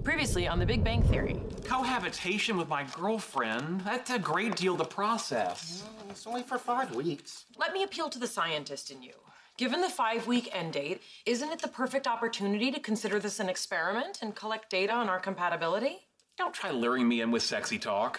Previously on The Big Bang Theory. Cohabitation with my girlfriend, that's a great deal to process. It's only for 5 weeks. Let me appeal to the scientist in you. Given the 5-week end date, isn't it the perfect opportunity to consider this an experiment and collect data on our compatibility? Don't try luring me in with sexy talk.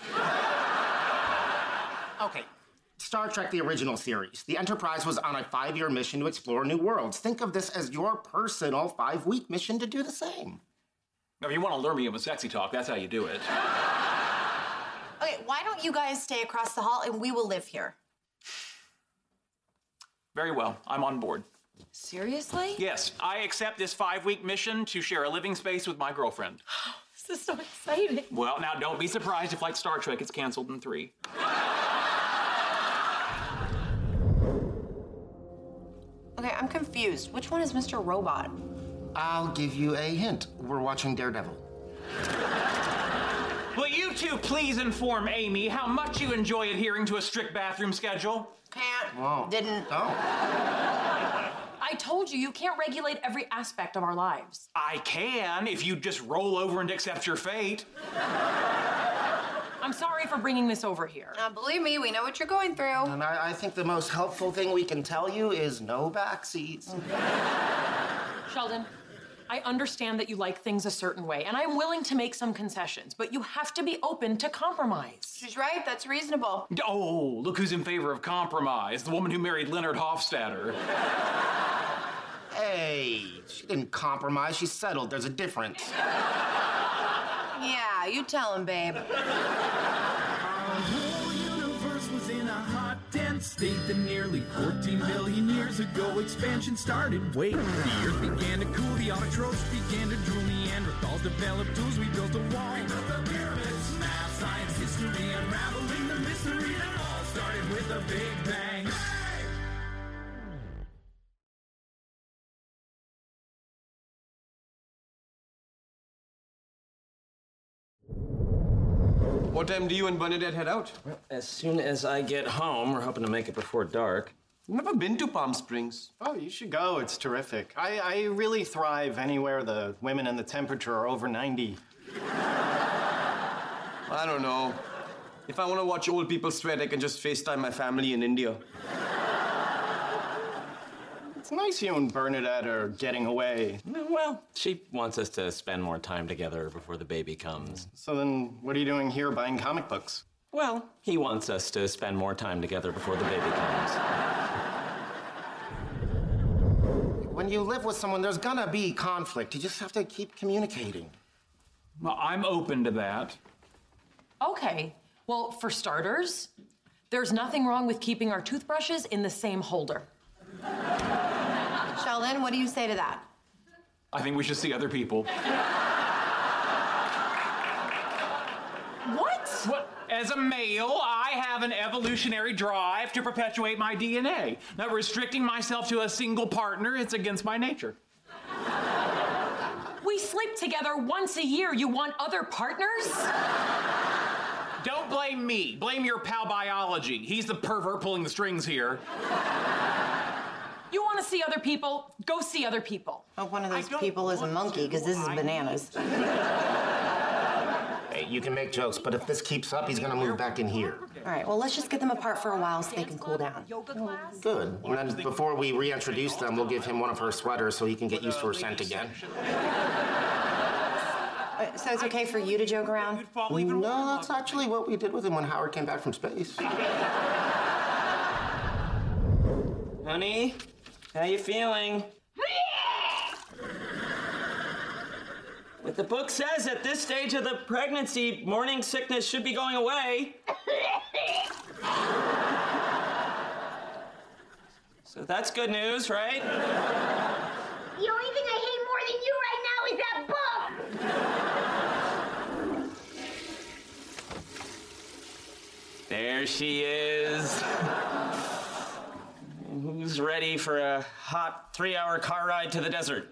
Okay, Star Trek, the original series. The Enterprise was on a 5-year mission to explore new worlds. Think of this as your personal 5-week mission to do the same. Now, if you want to lure me in with sexy talk, that's how you do it. Okay, why don't you guys stay across the hall and we will live here? Very well, I'm on board. Seriously? Yes, I accept this 5-week mission to share a living space with my girlfriend. This is so exciting. Well, now don't be surprised if, like Star Trek, it's canceled in 3. Okay, I'm confused. Which one is Mr. Robot? I'll give you a hint. We're watching Daredevil. Will you two please inform Amy how much you enjoy adhering to a strict bathroom schedule? Can't. Whoa. Didn't. Oh. I told you, you can't regulate every aspect of our lives. I can, if you just roll over and accept your fate. I'm sorry for bringing this over here. Believe me, we know what you're going through. And I think the most helpful thing we can tell you is no backseats. Sheldon, I understand that you like things a certain way, and I'm willing to make some concessions, but you have to be open to compromise. She's right, that's reasonable. Oh, look who's in favor of compromise. The woman who married Leonard Hofstadter. Hey, she didn't compromise. She settled. There's a difference. Yeah, you tell him, babe. Our whole universe was in a hot, dense state that nearly 14 billion years ago expansion started. Wait, the earth began to cool, the autotrophs began to drool, Neanderthals developed tools, we built a wall. We built the pyramids, math, science, history, unraveling the mystery that all started with a big bang. What time do you and Bernadette head out? Well, as soon as I get home, we're hoping to make it before dark. I've never been to Palm Springs. Oh, you should go. It's terrific. I really thrive anywhere the women and the temperature are over 90. I don't know. If I want to watch old people sweat, I can just FaceTime my family in India. It's nice you and Bernadette are getting away. Well, she wants us to spend more time together before the baby comes. So then, what are you doing here buying comic books? Well, he wants us to spend more time together before the baby comes. When you live with someone, there's gonna be conflict. You just have to keep communicating. Well, I'm open to that. Okay, well, for starters, there's nothing wrong with keeping our toothbrushes in the same holder. Sheldon, what do you say to that? I think we should see other people. What? What? As a male, I have an evolutionary drive to perpetuate my DNA. Now, restricting myself to a single partner, it's against my nature. We sleep together once a year. You want other partners? Don't blame me. Blame your pal Biology. He's the pervert pulling the strings here. You want to see other people? Go see other people. Oh, one of those people is a monkey, because this is bananas. Hey, you can make jokes, but if this keeps up, he's gonna move back in here. All right, well, let's just get them apart for a while so they can cool down. Good. And then before we reintroduce them, we'll give him one of her sweaters so he can get used to her scent again. So it's okay for you to joke around? No, that's actually what we did with him when Howard came back from space. Honey, how you feeling? But the book says at this stage of the pregnancy, morning sickness should be going away. So that's good news, right? The only thing I hate more than you right now is that book! There she is. Who's ready for a hot 3-hour car ride to the desert?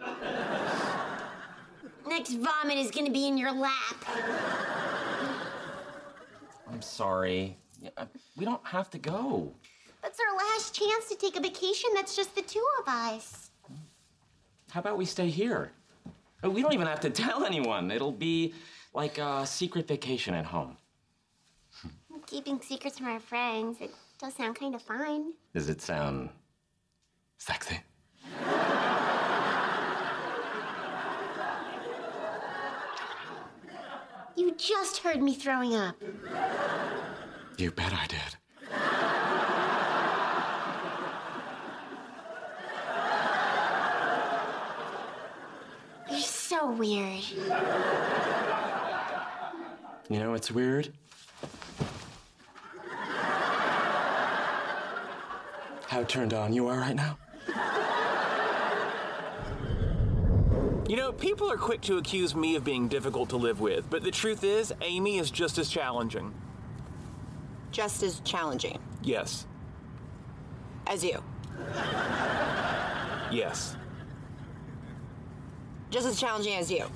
Next vomit is gonna be in your lap. I'm sorry. We don't have to go. That's our last chance to take a vacation that's just the two of us. How about we stay here? We don't even have to tell anyone. It'll be like a secret vacation at home. Keeping secrets from our friends, it does sound kind of fun. Does it sound sexy? You just heard me throwing up. You bet I did. You're so weird. You know what's weird? How turned on you are right now? You know, people are quick to accuse me of being difficult to live with, but the truth is, Amy is just as challenging. Just as challenging Yes. as you. Yes. Just as challenging as you.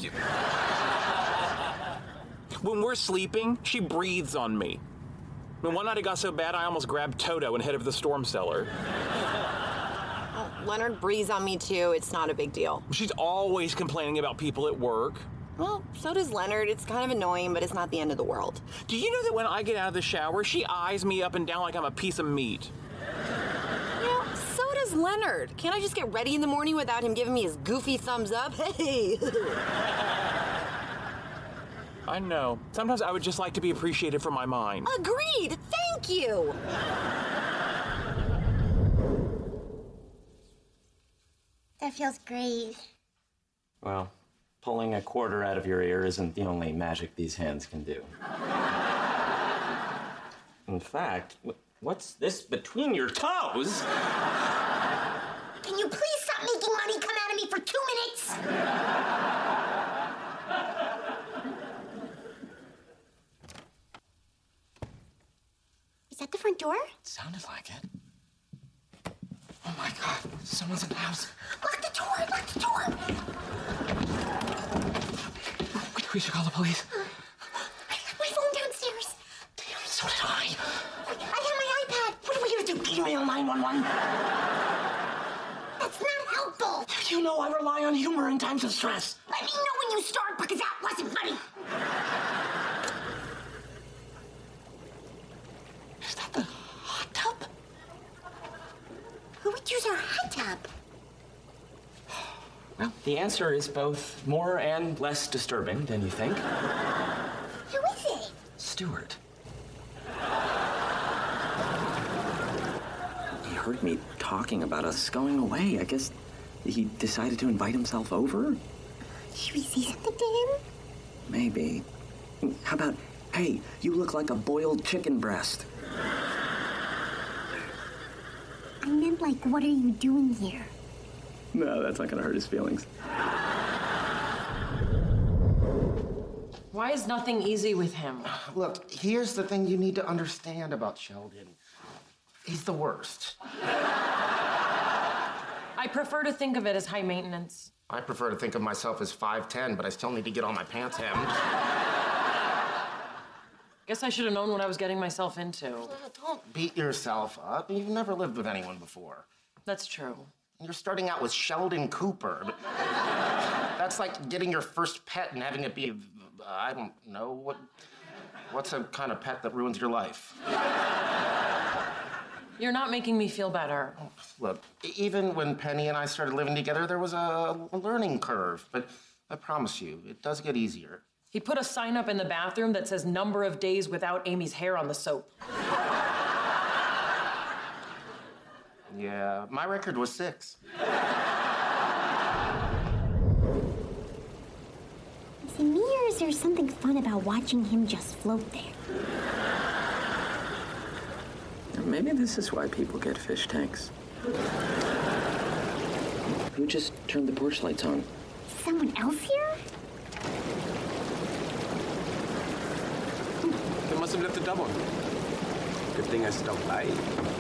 When we're sleeping, she breathes on me. When one night it got so bad, I almost grabbed Toto and headed for the storm cellar. Oh, Leonard breathes on me too. It's not a big deal. She's always complaining about people at work. Well, so does Leonard. It's kind of annoying, but it's not the end of the world. Do you know that when I get out of the shower, she eyes me up and down like I'm a piece of meat? You know, so does Leonard. Can't I just get ready in the morning without him giving me his goofy thumbs up? Hey! I know. Sometimes I would just like to be appreciated for my mind. Agreed! Thank you! That feels great. Well, pulling a quarter out of your ear isn't the only magic these hands can do. In fact, what's this between your toes? Can you please stop making money come out of me for 2 minutes? Is that the front door? It sounded like it. Oh my God, someone's in the house. Lock the door! Lock the door! We should call the police. I left my phone downstairs. Damn, so did I. I have my iPad. What are we gonna do? Email 911? That's not helpful. You know I rely on humor in times of stress. Let me know when you start, because that wasn't funny. Is that the hot tub? Who would use our hot tub? Well, the answer is both more and less disturbing than you think. Who is it? Stuart. He heard me talking about us going away. I guess he decided to invite himself over? Should we say something to him? Maybe. How about, hey, you look like a boiled chicken breast. I meant, like, what are you doing here? No, that's not gonna hurt his feelings. Why is nothing easy with him? Look, here's the thing you need to understand about Sheldon. He's the worst. I prefer to think of it as high maintenance. I prefer to think of myself as 5'10", but I still need to get all my pants hemmed. Guess I should have known what I was getting myself into. Don't beat yourself up. You've never lived with anyone before. That's true. You're starting out with Sheldon Cooper. But that's like getting your first pet and having it be, I don't know, what's a kind of pet that ruins your life? You're not making me feel better. Look, even when Penny and I started living together, there was a learning curve. But I promise you, it does get easier. He put a sign up in the bathroom that says number of days without Amy's hair on the soap. Yeah, my record was 6. Is it me or is there something fun about watching him just float there? Maybe this is why people get fish tanks. Who just turned the porch lights on? Someone else here? They must have left the double. Good thing I stopped by.